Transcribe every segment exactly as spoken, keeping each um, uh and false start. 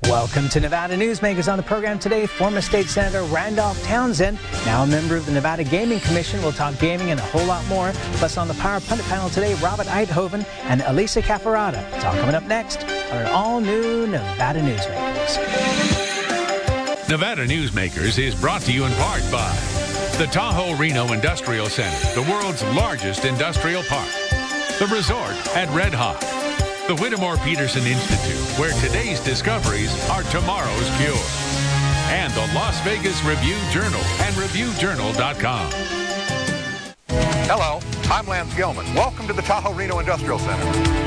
Welcome to Nevada Newsmakers. On the program today, former State Senator Randolph Townsend, now a member of the Nevada Gaming Commission. We'll talk gaming and a whole lot more. Plus, on the Power Pundit panel today, Robert Eidhoven and Elisa Cafarata. It's all coming up next on our all-new Nevada Newsmakers. Nevada Newsmakers is brought to you in part by the Tahoe Reno Industrial Center, the world's largest industrial park, the resort at Red Hawk, the Whittemore Peterson Institute, where today's discoveries are tomorrow's cure, and the Las Vegas Review-Journal and Review Journal dot com. Hello, I'm Lance Gilman. Welcome to the Tahoe Reno Industrial Center.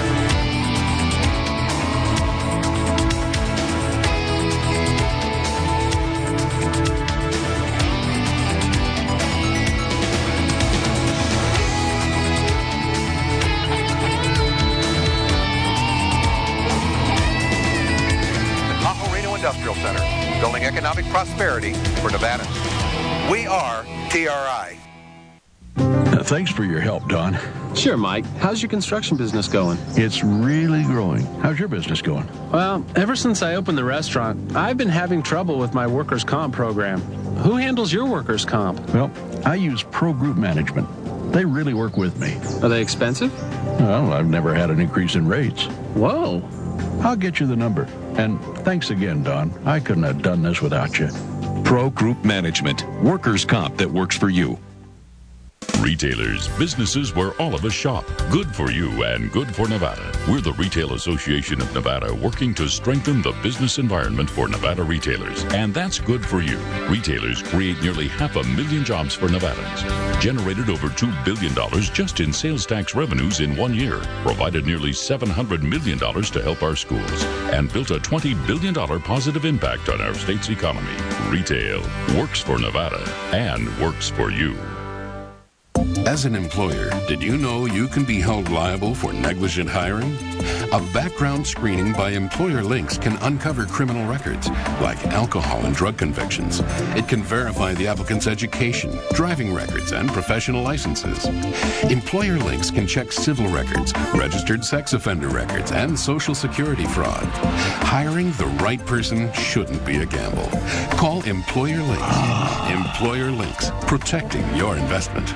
Industrial Center, building economic prosperity for Nevadans. We are T R I. Uh, thanks for your help, Don. Sure, Mike. How's your construction business going? It's really growing. How's your business going? Well, ever since I opened the restaurant, I've been having trouble with my workers' comp program. Who handles your workers' comp? Well, I use Pro Group Management. They really work with me. Are they expensive? Well, I've never had an increase in rates. Whoa. I'll get you the number. And thanks again, Don. I couldn't have done this without you. Pro Group Management. Workers' comp that works for you. Retailers, businesses where all of us shop. Good for you and good for Nevada. We're the Retail Association of Nevada, working to strengthen the business environment for Nevada retailers. And that's good for you. Retailers create nearly half a million jobs for Nevadans, generated over two billion dollars just in sales tax revenues in one year, provided nearly seven hundred million dollars to help our schools, and built a twenty billion dollars positive impact on our state's economy. Retail works for Nevada and works for you. As an employer, did you know you can be held liable for negligent hiring? A background screening by Employer Links can uncover criminal records, like alcohol and drug convictions. It can verify the applicant's education, driving records, and professional licenses. Employer Links can check civil records, registered sex offender records, and Social Security fraud. Hiring the right person shouldn't be a gamble. Call Employer Links. Employer Links, protecting your investment.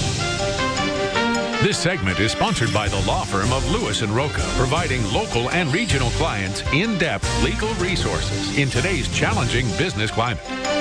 This segment is sponsored by the law firm of Lewis and Roca, providing local and regional clients in-depth legal resources in today's challenging business climate.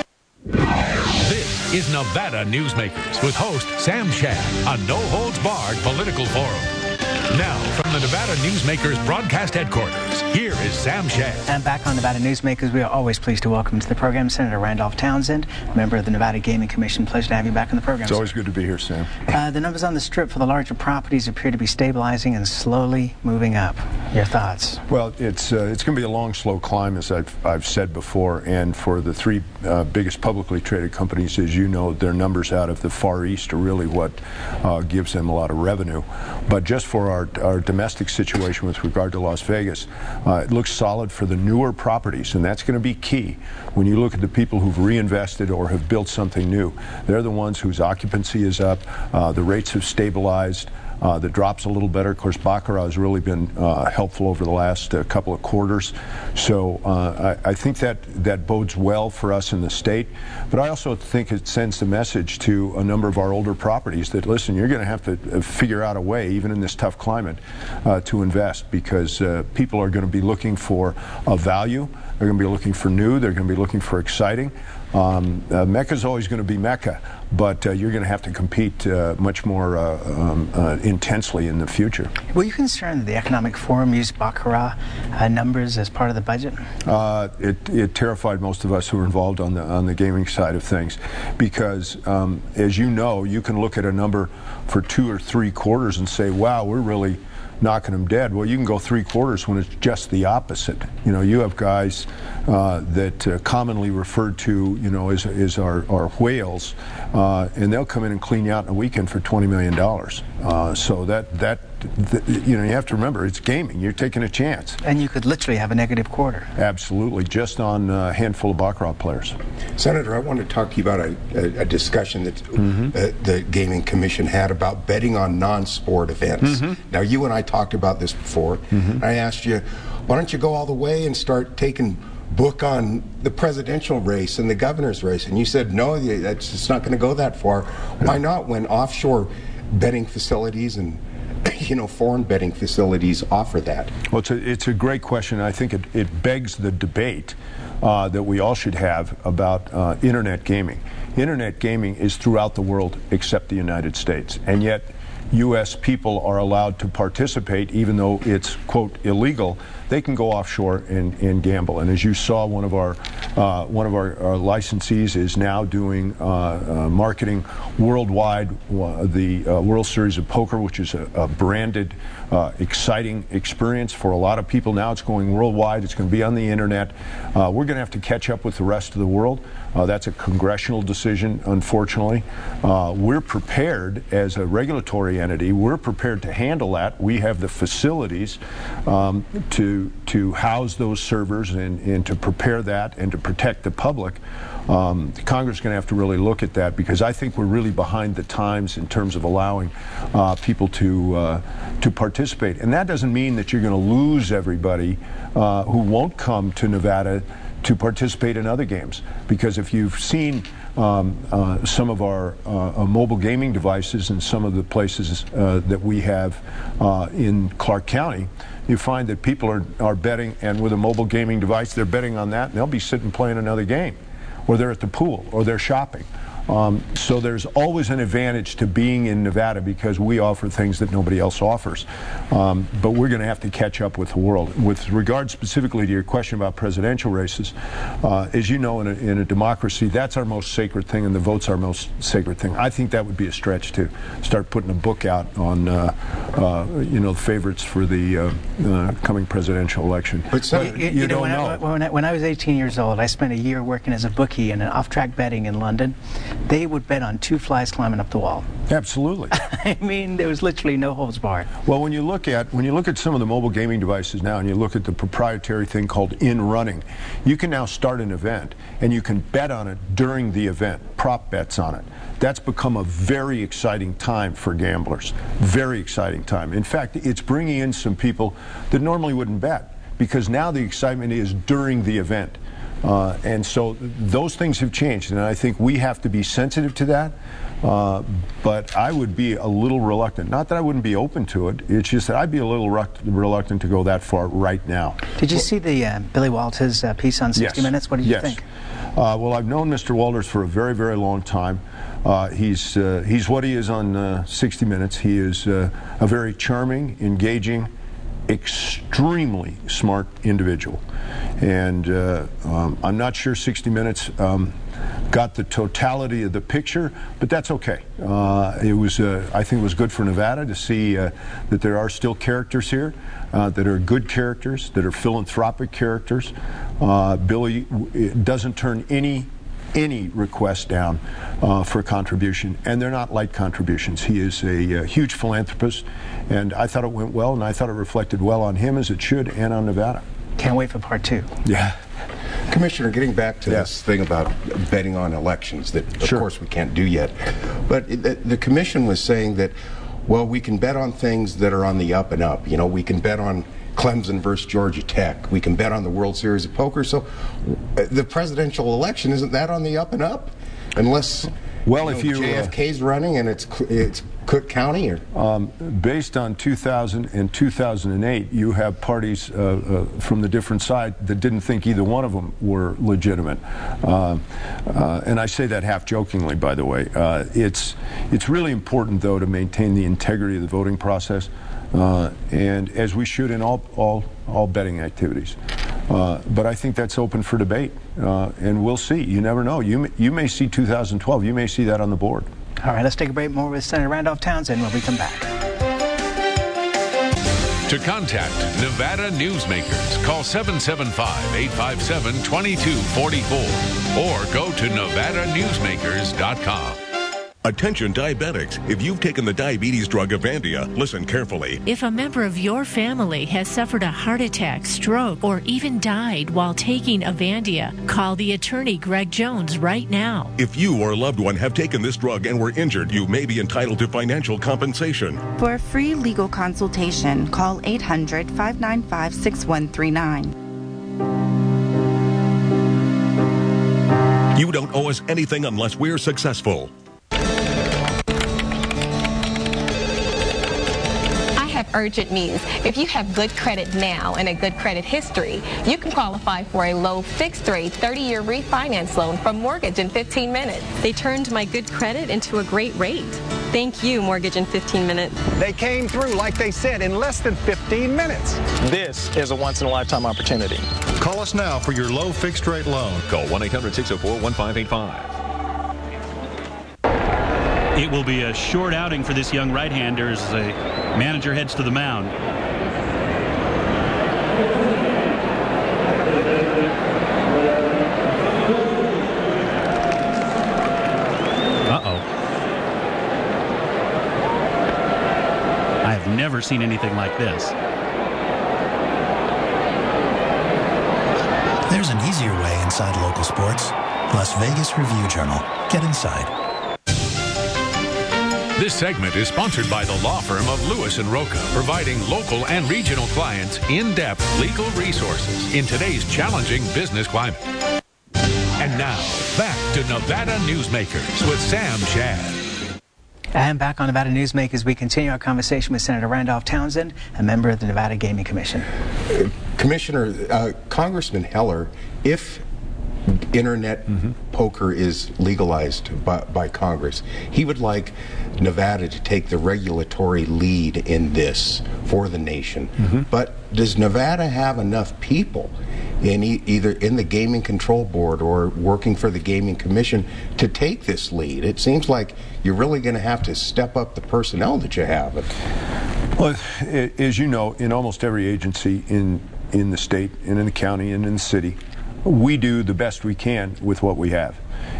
This is Nevada Newsmakers with host Sam Shad, a no-holds-barred political forum. Now, from the Nevada Newsmakers broadcast headquarters, here is Sam Shad. And back on Nevada Newsmakers, we are always pleased to welcome to the program Senator Randolph Townsend, member of the Nevada Gaming Commission. Pleasure to have you back on the program. It's always good to be here, Sam. Uh, the numbers on the strip for the larger properties appear to be stabilizing and slowly moving up. Your thoughts? Well, it's uh, it's going to be a long, slow climb, as I've, I've said before. And for the three uh, biggest publicly traded companies, as you know, their numbers out of the Far East are really what uh, gives them a lot of revenue. But just for our, our domestic situation with regard to Las Vegas, uh, it looks solid for the newer properties, and that's going to be key. When you look at the people who've reinvested or have built something new, they're the ones whose occupancy is up, uh, the rates have stabilized. Uh, the drop's a little better. Of course, Baccarat has really been uh, helpful over the last uh, couple of quarters. So uh, I, I think that, that bodes well for us in the state. But I also think it sends the message to a number of our older properties that, listen, you're going to have to figure out a way, even in this tough climate, uh, to invest, because uh, people are going to be looking for a value. They're going to be looking for new. They're going to be looking for exciting. Um, uh, Mecca's always going to be Mecca, but uh, you're going to have to compete uh, much more uh, um, uh, intensely in the future. Were you concerned that the Economic Forum used Baccarat uh, numbers as part of the budget? Uh, it, it terrified most of us who were involved on the on the gaming side of things, because um, as you know, you can look at a number for two or three quarters and say, wow, we're really knocking them dead. Well, you can go three quarters when it's just the opposite. You know, you have guys uh, that uh, commonly referred to, you know, as, as our, our whales, uh, and they'll come in and clean you out in a weekend for twenty million dollars. Uh, so that that th you know, you have to remember, it's gaming. You're taking a chance. And you could literally have a negative quarter. Absolutely, just on a handful of baccarat players. Senator, I want to talk to you about a, a, a discussion that mm-hmm. uh, the Gaming Commission had about betting on non-sport events. Mm-hmm. Now, you and I talked about this before. Mm-hmm. I asked you, why don't you go all the way and start taking book on the presidential race and the governor's race? And you said, no, that's, it's not going to go that far. Why not, when offshore betting facilities and you know, foreign betting facilities offer that? Well, it's a, it's a great question. I think it, it begs the debate uh, that we all should have about uh, internet gaming. Internet gaming is throughout the world except the United States, and yet U S people are allowed to participate even though it's, quote, illegal. They can go offshore and, and gamble. And as you saw, one of our uh, one of our, our licensees is now doing uh, uh, marketing worldwide uh, the uh, World Series of Poker, which is a, a branded, uh, exciting experience for a lot of people. Now it's going worldwide. It's going to be on the internet. Uh, we're going to have to catch up with the rest of the world. Uh, that's a congressional decision, unfortunately. Uh, we're prepared as a regulatory entity. We're prepared to handle that. We have the facilities um, to to house those servers and, and to prepare that and to protect the public. Um, Congress is going to have to really look at that, because I think we're really behind the times in terms of allowing uh, people to uh, to participate. And that doesn't mean that you're going to lose everybody uh, who won't come to Nevada to participate in other games, because if you've seen um, uh, some of our uh, mobile gaming devices in some of the places uh, that we have uh, in Clark County, you find that people are, are betting, and with a mobile gaming device, they're betting on that, and they'll be sitting playing another game, or they're at the pool, or they're shopping. Um, so there's always an advantage to being in Nevada, because we offer things that nobody else offers. Um, but we're going to have to catch up with the world. With regard specifically to your question about presidential races, uh, as you know, in a, in a democracy, that's our most sacred thing, and the vote's our most sacred thing. I think that would be a stretch to start putting a book out on, uh, uh, you know, favorites for the uh, uh, coming presidential election. But so, you, you, you, you don't know. When I, when, I, when I was eighteen years old, I spent a year working as a bookie in an off-track betting in London. They would bet on two flies climbing up the wall. Absolutely. I mean, there was literally no holds barred. Well, when you look at when you look at some of the mobile gaming devices now, and you look at the proprietary thing called in running, you can now start an event and you can bet on it during the event, prop bets on it. That's become a very exciting time for gamblers. Very exciting time. In fact, it's bringing in some people that normally wouldn't bet, because now the excitement is during the event. Uh, and so those things have changed, and I think we have to be sensitive to that. Uh, but I would be a little reluctant. Not that I wouldn't be open to it. It's just that I'd be a little reluctant to go that far right now. Did you well, see the uh, Billy Walters uh, piece on sixty yes, minutes? What did you yes. think? Uh, well, I've known Mister Walters for a very, very long time. Uh, he's uh, he's what he is on uh, sixty minutes. He is uh, a very charming, engaging, extremely smart individual, and uh, um, I'm not sure sixty minutes um, got the totality of the picture, but that's okay. Uh, it was, uh, I think, it was good for Nevada to see uh, that there are still characters here uh, that are good characters, that are philanthropic characters. Uh, Billy doesn't turn any any request down uh, for a contribution, and they're not light contributions. He is a, a huge philanthropist, and I thought it went well, and I thought it reflected well on him, as it should, and on Nevada. Can't wait for part two. Yeah. Commissioner, getting back to yes. this thing about betting on elections that, of sure. course, we can't do yet, but the, the commission was saying that, well, we can bet on things that are on the up and up. You know, we can bet on Clemson versus Georgia Tech. We can bet on the World Series of Poker. So the presidential election, isn't that on the up and up? Unless well, you know, if you, J F K's uh, running and it's it's Cook County? Or? Um, based on two thousand and two thousand eight, you have parties uh, uh, from the different side that didn't think either one of them were legitimate. Uh, uh, and I say that half jokingly, by the way. Uh, it's, it's really important, though, to maintain the integrity of the voting process. Uh, and as we should in all all all betting activities, uh, but I think that's open for debate, uh, and we'll see. You never know. You may, you may see two thousand twelve. You may see that on the board. All right, let's take a break. More with Senator Randolph Townsend when we come back. To contact Nevada Newsmakers, call seven seven five, eight five seven, two two four four or go to nevada newsmakers dot com. Attention diabetics, if you've taken the diabetes drug Avandia, listen carefully. If a member of your family has suffered a heart attack, stroke, or even died while taking Avandia, call the attorney Greg Jones right now. If you or a loved one have taken this drug and were injured, you may be entitled to financial compensation. For a free legal consultation, call eight hundred, five nine five, six one three nine. You don't owe us anything unless we're successful. Urgent news. If you have good credit now and a good credit history, you can qualify for a low fixed rate thirty-year refinance loan from Mortgage in fifteen minutes. They turned my good credit into a great rate. Thank you, Mortgage in fifteen minutes. They came through, like they said, in less than fifteen minutes. This is a once-in-a-lifetime opportunity. Call us now for your low fixed rate loan. Call one eight hundred, six oh four, one five eight five. It will be a short outing for this young right-hander as the manager heads to the mound. Uh-oh. I have never seen anything like this. There's an easier way inside local sports. Las Vegas Review Journal. Get inside. This segment is sponsored by the law firm of Lewis and Roca, providing local and regional clients in-depth legal resources in today's challenging business climate. And now, back to Nevada Newsmakers with Sam Shad. And back on Nevada Newsmakers, we continue our conversation with Senator Randolph Townsend, a member of the Nevada Gaming Commission. Uh, Commissioner, uh, Congressman Heller, if internet mm-hmm. poker is legalized by, by Congress, he would like Nevada to take the regulatory lead in this for the nation. Mm-hmm. But does Nevada have enough people in e either in the Gaming Control Board or working for the Gaming Commission to take this lead? It seems like you're really going to have to step up the personnel that you have. Well, as you know, in almost every agency in in the state and in the county and in the city, we do the best we can with what we have.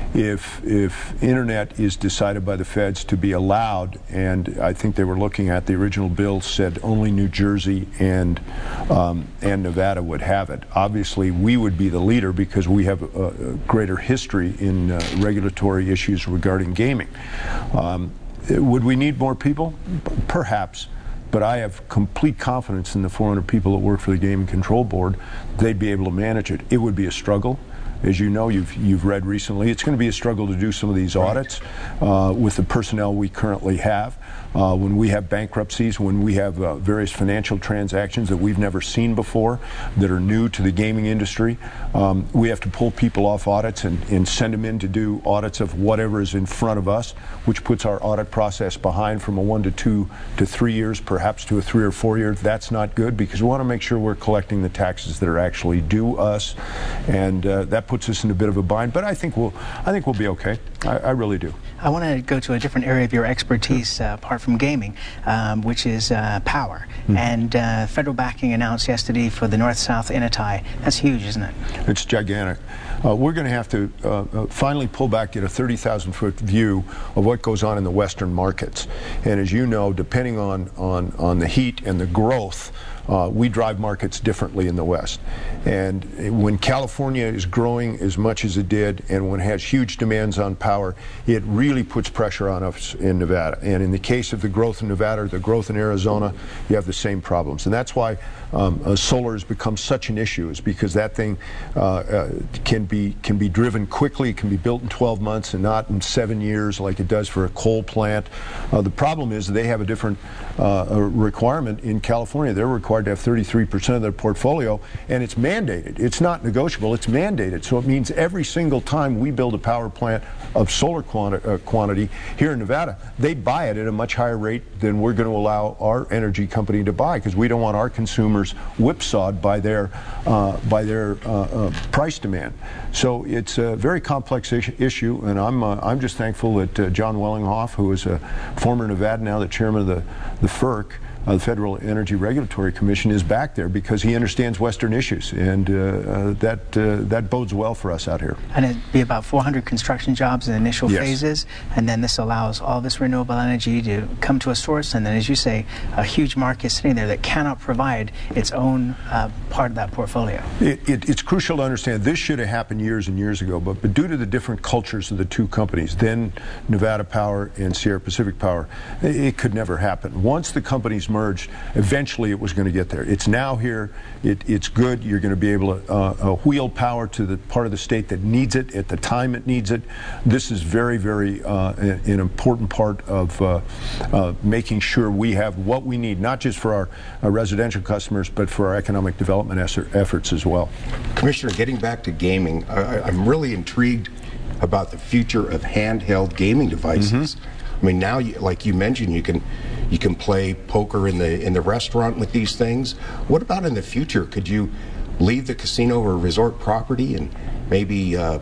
If if internet is decided by the feds to be allowed, and I think they were looking at the original bill said only New Jersey and um, and Nevada would have it. Obviously, we would be the leader because we have a, a greater history in uh, regulatory issues regarding gaming. Um, would we need more people? Perhaps. But I have complete confidence in the four hundred people that work for the Gaming Control Board. They'd be able to manage it. It would be a struggle. As you know, you've, you've read recently, it's going to be a struggle to do some of these audits uh, with the personnel we currently have. Uh, when we have bankruptcies, when we have uh, various financial transactions that we've never seen before, that are new to the gaming industry, um, we have to pull people off audits and, and send them in to do audits of whatever is in front of us, which puts our audit process behind from a one to two to three years, perhaps to a three or four years. That's not good because we want to make sure we're collecting the taxes that are actually due us, and uh, that puts us in a bit of a bind. But I think we'll, I think we'll be okay. I, I really do. I want to go to a different area of your expertise, uh, apart from gaming, um, which is uh, power. Mm-hmm. And uh, federal backing announced yesterday for the North-South Intertie. That's huge, isn't it? It's gigantic. Uh, we're going to have to uh, uh, finally pull back, get a thirty thousand foot view of what goes on in the Western markets. And as you know, depending on, on, on the heat and the growth, Uh, we drive markets differently in the West. And when California is growing as much as it did, and when it has huge demands on power, it really puts pressure on us in Nevada. And in the case of the growth in Nevada, the growth in Arizona, you have the same problems. And that's why um, uh, solar has become such an issue, is because that thing uh, uh, can be can be driven quickly, it can be built in twelve months and not in seven years like it does for a coal plant. Uh, the problem is they have a different uh, requirement in California. They're required to have thirty-three percent of their portfolio, and it's mandated. It's not negotiable, it's mandated. So it means every single time we build a power plant of solar quanti uh, quantity here in Nevada, they buy it at a much higher rate than we're going to allow our energy company to buy, because we don't want our consumers whipsawed by their uh, by their uh, uh, price demand. So it's a very complex is issue, and I'm uh, I'm just thankful that uh, John Wellinghoff, who is a former Nevada, now the chairman of the the F E R C, uh, the Federal Energy Regulatory Commission is back there because he understands Western issues, and uh, uh, that uh, that bodes well for us out here. And it'd be about four hundred construction jobs in the initial Yes. phases, and then this allows all this renewable energy to come to a source, and then, as you say, a huge market sitting there that cannot provide its own uh, part of that portfolio. It, it, it's crucial to understand this should have happened years and years ago, but, but due to the different cultures of the two companies, then Nevada Power and Sierra Pacific Power, it, it could never happen. Once the companies merged, eventually it was going to get there. It's now here. It, it's good. You're going to be able to uh, uh, wheel power to the part of the state that needs it at the time it needs it. This is very, very uh, an important part of uh, uh, making sure we have what we need, not just for our, our residential customers, but for our economic development efforts as well. Commissioner, getting back to gaming, I, I'm really intrigued about the future of handheld gaming devices. Mm-hmm. I mean, now, you, like you mentioned, you can you can play poker in the in the restaurant with these things. What about in the future? Could you leave the casino or resort property and maybe uh,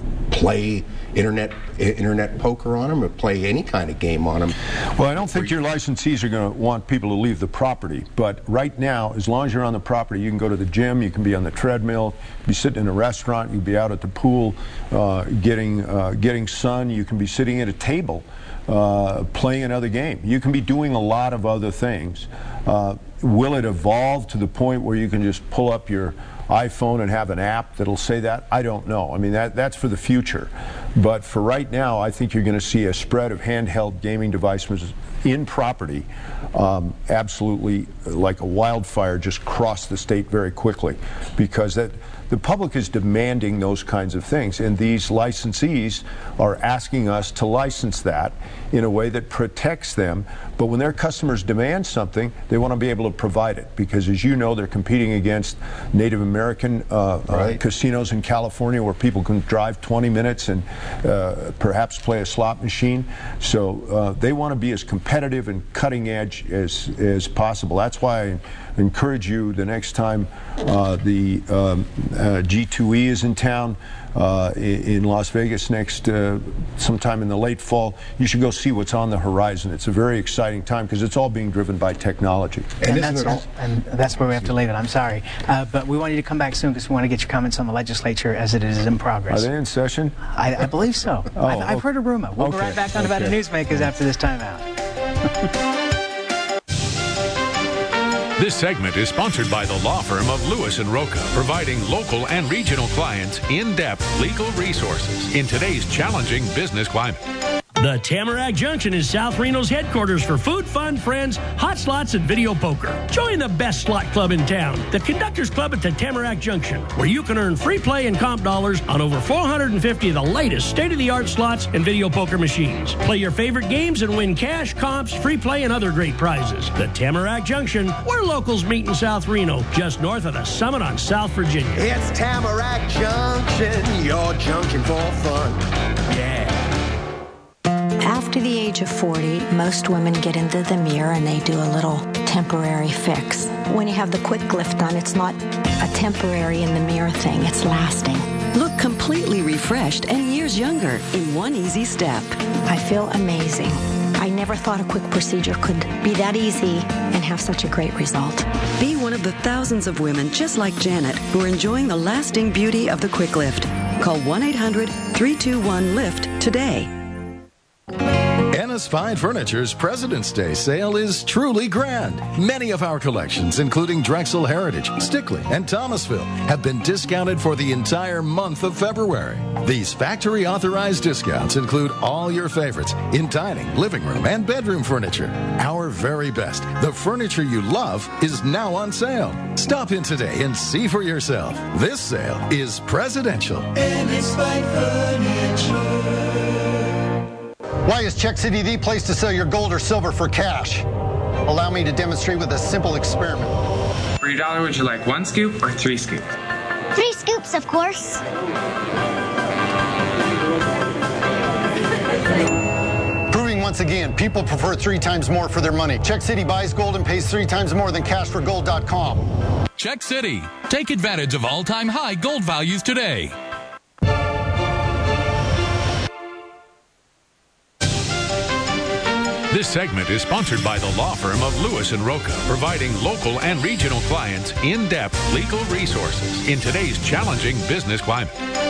play internet internet poker on them, or play any kind of game on them? Well, I don't think your licensees are going to want people to leave the property, but right now, as long as you're on the property, you can go to the gym, you can be on the treadmill, be sitting in a restaurant, you can be out at the pool uh, getting uh, getting sun, you can be sitting at a table uh, playing another game. You can be doing a lot of other things. Uh, will it evolve to the point where you can just pull up your iPhone and have an app that'll say that? I don't know. I mean, that that's for the future. But for right now, I think you're going to see a spread of handheld gaming devices in property, um, absolutely like a wildfire, just cross the state very quickly, because that the public is demanding those kinds of things, and these licensees are asking us to license that in a way that protects them. But when their customers demand something, they want to be able to provide it, because, as you know, they're competing against Native American uh, right. uh, casinos in California, where people can drive twenty minutes and uh, perhaps play a slot machine. So uh, they want to be as competitive and cutting edge as as possible. That's why I encourage you, the next time uh, the um, uh, G two E is in town uh, in Las Vegas next uh, sometime in the late fall, you should go see what's on the horizon. It's a very exciting time because it's all being driven by technology. And, and, that's, it all? and that's where we have to leave it. I'm sorry. Uh, but we want you to come back soon because we want to get your comments on the legislature as it is in progress. Are they in session? I, I believe so. Oh, I've, I've heard a rumor. We'll okay. be right back on Nevada okay. Newsmakers after this timeout. This segment is sponsored by the law firm of Lewis and Roca, providing local and regional clients in-depth legal resources in today's challenging business climate. The Tamarack Junction is South Reno's headquarters for food, fun, friends, hot slots, and video poker. Join the best slot club in town, the Conductors Club at the Tamarack Junction, where you can earn free play and comp dollars on over four hundred fifty of the latest state-of-the-art slots and video poker machines. Play your favorite games and win cash, comps, free play, and other great prizes. The Tamarack Junction, where locals meet in South Reno, just north of the Summit on South Virginia. It's Tamarack Junction, your junction for fun. Yeah. After the age of forty, most women get into the mirror and they do a little temporary fix. When you have the quick lift on, it's not a temporary in the mirror thing, it's lasting. Look completely refreshed and years younger in one easy step. I feel amazing. I never thought a quick procedure could be that easy and have such a great result. Be one of the thousands of women just like Janet who are enjoying the lasting beauty of the quick lift. Call one eight hundred, three two one, LIFT today. Ennis Fine Furniture's President's Day sale is truly grand. Many of our collections, including Drexel Heritage, Stickley, and Thomasville, have been discounted for the entire month of February. These factory-authorized discounts include all your favorites in dining, living room, and bedroom furniture. Our very best, the furniture you love, is now on sale. Stop in today and see for yourself. This sale is presidential. Ennis Fine Furniture. Why is Czech City the place to sell your gold or silver for cash? Allow me to demonstrate with a simple experiment. For your dollar, would you like one scoop or three scoops? Three scoops, of course. Proving once again, people prefer three times more for their money. Czech City buys gold and pays three times more than cash for gold dot com. Czech City. Take advantage of all-time high gold values today. This segment is sponsored by the law firm of Lewis and Roca, providing local and regional clients in-depth legal resources in today's challenging business climate.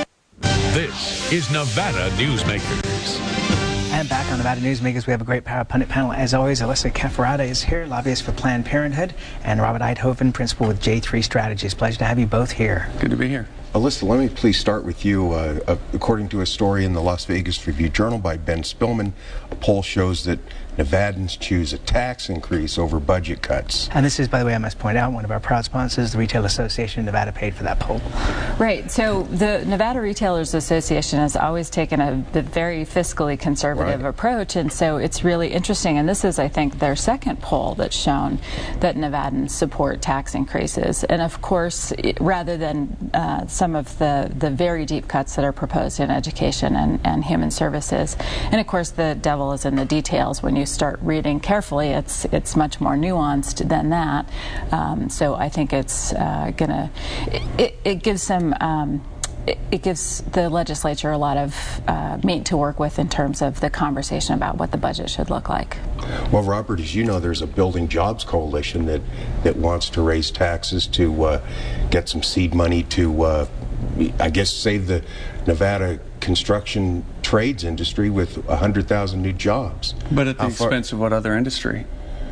This is Nevada Newsmakers. And back on Nevada Newsmakers, we have a great Power Pundit panel. As always, Alyssa Cafarada is here, lobbyist for Planned Parenthood, and Robert Eidhoven, principal with J three Strategies. Pleasure to have you both here. Good to be here. Alyssa, let me please start with you. Uh, uh, according to a story in the Las Vegas Review-Journal by Ben Spillman, a poll shows that Nevadans choose a tax increase over budget cuts. And this is, by the way, I must point out, one of our proud sponsors, the Retail Association of Nevada, paid for that poll. Right. So the Nevada Retailers Association has always taken a, a very fiscally conservative right. approach, and so it's really interesting. And this is, I think, their second poll that's shown that Nevadans support tax increases. And of course, it, rather than uh, some of the, the very deep cuts that are proposed in education and, and human services. And of course, the devil is in the details. When you start reading carefully, it's it's much more nuanced than that. Um, so I think it's uh, gonna it, it gives them um, it, it gives the legislature a lot of uh, meat to work with in terms of the conversation about what the budget should look like. Well, Robert, as you know, there's a Building Jobs Coalition that that wants to raise taxes to uh, get some seed money to uh, I guess save the Nevada construction trades industry with one hundred thousand new jobs. But at the expense of what other industry?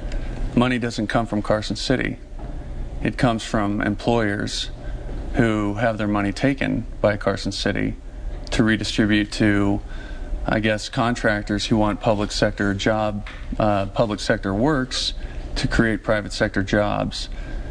Money doesn't come from Carson City. It comes from employers who have their money taken by Carson City to redistribute to, I guess, contractors who want public sector job, uh, public sector works to create private sector jobs.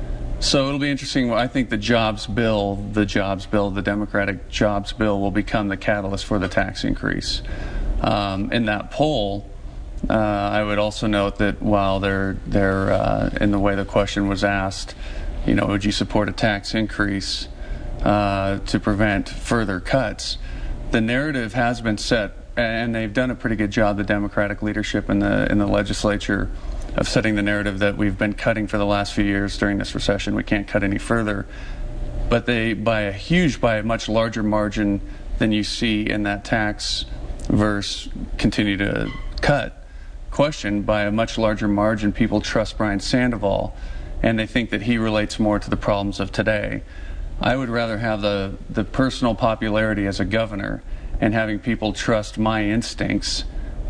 So it'll be interesting. I think the jobs bill, the jobs bill, the Democratic jobs bill will become the catalyst for the tax increase. Um, in that poll, uh, I would also note that while they're, they're uh, in the way the question was asked, you know, would you support a tax increase uh, to prevent further cuts? The narrative has been set, and they've done a pretty good job, the Democratic leadership in the in the legislature, of setting the narrative that we've been cutting for the last few years during this recession. We can't cut any further. But they, by a huge, by a much larger margin than you see in that tax versus continue to cut question, by a much larger margin, people trust Brian Sandoval, and they think that he relates more to the problems of today. I would rather have the, the personal popularity as a governor and having people trust my instincts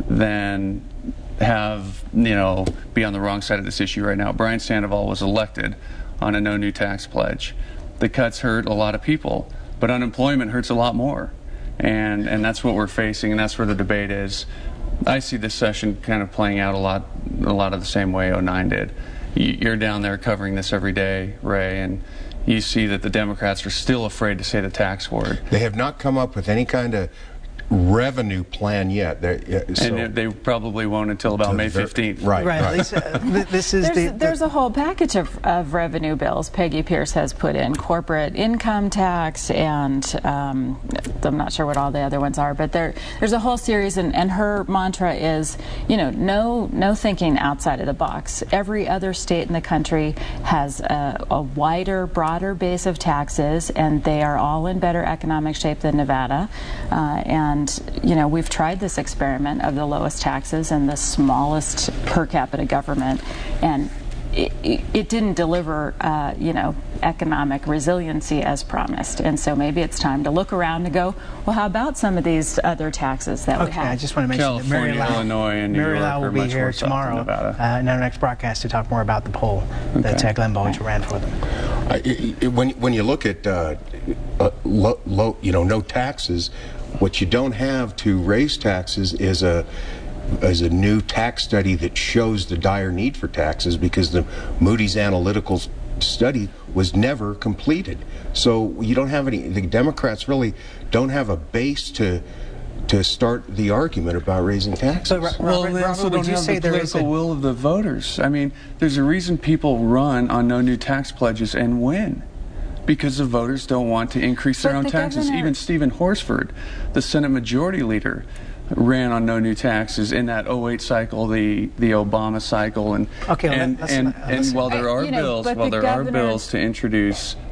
than have, you know, be on the wrong side of this issue right now. Brian Sandoval was elected on a no new tax pledge. The cuts hurt a lot of people, but unemployment hurts a lot more. And and that's what we're facing, and that's where the debate is. I see this session kind of playing out a lot a lot of the same way oh nine did. You're down there covering this every day, Ray, and you see that the Democrats are still afraid to say the tax word. They have not come up with any kind of revenue plan yet. Uh, so and they probably won't until about May fifteenth. Right, right. right. Lisa, this is there's, the, the there's a whole package of, of revenue bills Peggy Pierce has put in, corporate income tax, and um, I'm not sure what all the other ones are, but there there's a whole series, and, and her mantra is, you know, no no thinking outside of the box. Every other state in the country has a, a wider, broader base of taxes, and they are all in better economic shape than Nevada, uh, and And, you know, we've tried this experiment of the lowest taxes and the smallest per capita government, and it, it, it didn't deliver, uh, you know, economic resiliency as promised. And so maybe it's time to look around and go, well, how about some of these other taxes that okay, we have? I just want to mention California, that Mary Lau, Illinois, and New Mary York Lau will are be much here worse off tomorrow than Nevada. uh, in our next broadcast to talk more about the poll okay. that uh, Glenn Bowens ran for them. Uh, it, it, when when you look at uh, uh, low, low, you know, no taxes, what you don't have to raise taxes is a is a new tax study that shows the dire need for taxes, because the Moody's Analytical study was never completed. So you don't have any. The Democrats really don't have a base to to start the argument about raising taxes. So, Robert, well, they also Robert, don't you have say the political a... will of the voters. I mean, there's a reason people run on no new tax pledges and win. Because the voters don't want to increase their but own the taxes. governor... Even Stephen Horsford, the Senate Majority Leader, ran on no new taxes in that oh eight cycle, the the Obama cycle, and okay, well, and let's, and, let's, and let's, while there are I, you know, bills, while the there governor... are bills to introduce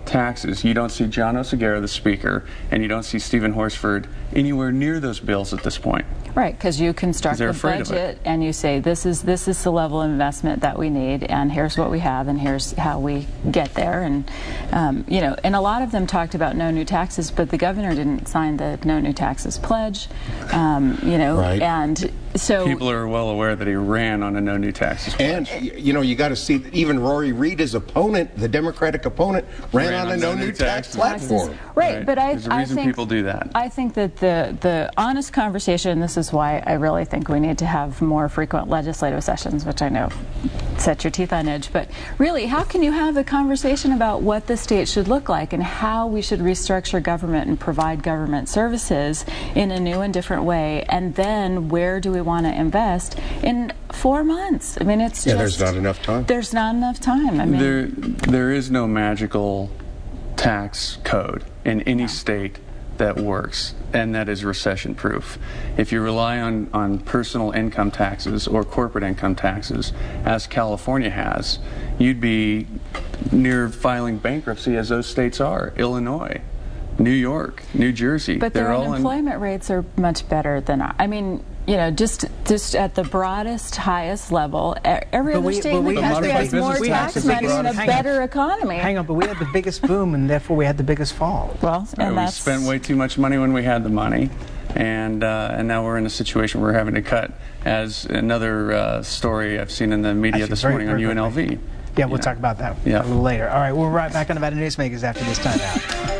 taxes, you don't see John Oseguera, the Speaker, and you don't see Stephen Horsford anywhere near those bills at this point. Right, because you construct the budget and you say this is this is the level of investment that we need, and here's what we have, and here's how we get there, and um, you know, and a lot of them talked about no new taxes, but the governor didn't sign the no new taxes pledge, um, you know, right. and so people are well aware that he ran on a no new taxes pledge. And you know, you got to see that even Rory Reid, his opponent, the Democratic opponent, ran, ran on a no, no new tax platform. Right, right, but I, There's a I reason think people do that. I think that the the honest conversation. This is why I really think we need to have more frequent legislative sessions, which I know set your teeth on edge. But really, how can you have a conversation about what the state should look like and how we should restructure government and provide government services in a new and different way, and then where do we want to invest in four months? I mean, it's yeah. just, There's not enough time. There's not enough time. I mean, there there is no magical tax code in any state that works and that is recession proof. If you rely on, on personal income taxes or corporate income taxes, as California has, you'd be near filing bankruptcy, as those states are. Illinois, New York, New Jersey. But They're their all unemployment in... rates are much better than our, I mean, you know, just just at the broadest, highest level, every but other we, state in the country has more tax money and a better economy. Hang on, but we had the biggest boom, and therefore we had the biggest fall. Well, and right, we that's... spent way too much money when we had the money, and uh, and now we're in a situation where we're having to cut. As another uh, story I've seen in the media Actually, this very, morning on very U N L V. Yeah, we'll yeah. talk about that yeah. a little later. All right, we'll be right back on Nevada Newsmakers after this time out.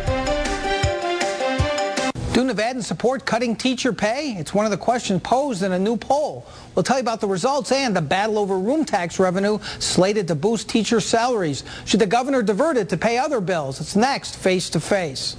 Do Nevadans support cutting teacher pay? It's one of the questions posed in a new poll. We'll tell you about the results and the battle over room tax revenue slated to boost teacher salaries. Should the governor divert it to pay other bills? It's next, Face to Face.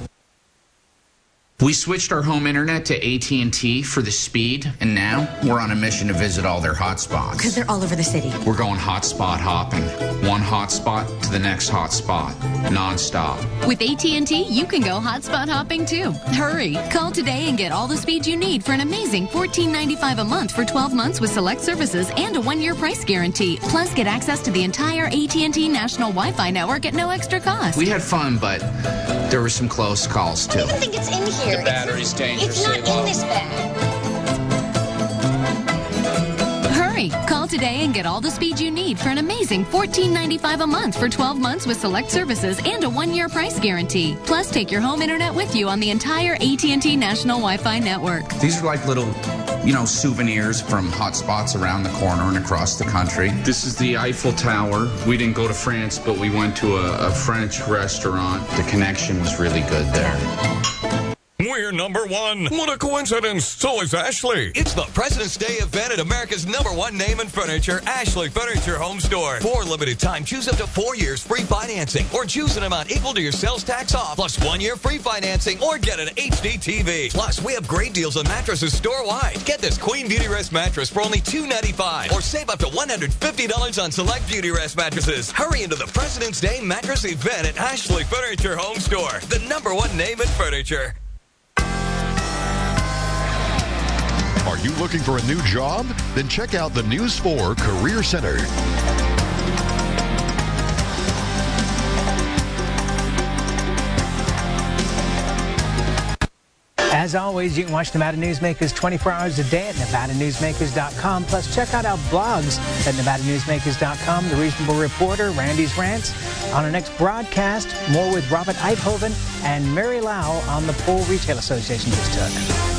We switched our home internet to A T and T for the speed, and now we're on a mission to visit all their hotspots. Because they're all over the city. We're going hotspot hopping. One hotspot to the next hotspot, nonstop. With A T and T, you can go hotspot hopping too. Hurry! Call today and get all the speed you need for an amazing fourteen ninety-five a month for twelve months with select services and a one-year price guarantee. Plus, get access to the entire A T and T national Wi-Fi network at no extra cost. We had fun, but there were some close calls too. I don't think it's in here. The battery's dangerously It's not low. in this bag. Hurry! Call today and get all the speed you need for an amazing fourteen ninety-five a month for twelve months with select services and a one-year price guarantee. Plus, take your home internet with you on the entire A T and T national Wi-Fi network. These are like little, you know, souvenirs from hotspots around the corner and across the country. This is the Eiffel Tower. We didn't go to France, but we went to a, a French restaurant. The connection was really good there. We're number one. What a coincidence. So is Ashley. It's the President's Day event at America's number one name in furniture, Ashley Furniture Home Store. For a limited time, choose up to four years free financing or choose an amount equal to your sales tax off, plus one year free financing or get an H D T V. Plus, we have great deals on mattresses store-wide. Get this Queen Beauty Rest mattress for only two ninety-five or save up to one hundred fifty dollars on select Beauty Rest mattresses. Hurry into the President's Day mattress event at Ashley Furniture Home Store, the number one name in furniture. Are you looking for a new job? Then check out the News four Career Center. As always, you can watch Nevada Newsmakers twenty-four hours a day at nevada newsmakers dot com. Plus, check out our blogs at nevada newsmakers dot com. The Reasonable Reporter, Randy's Rants. On our next broadcast, more with Robert Eidhoven and Mary Lau on the poll Retail Association just took.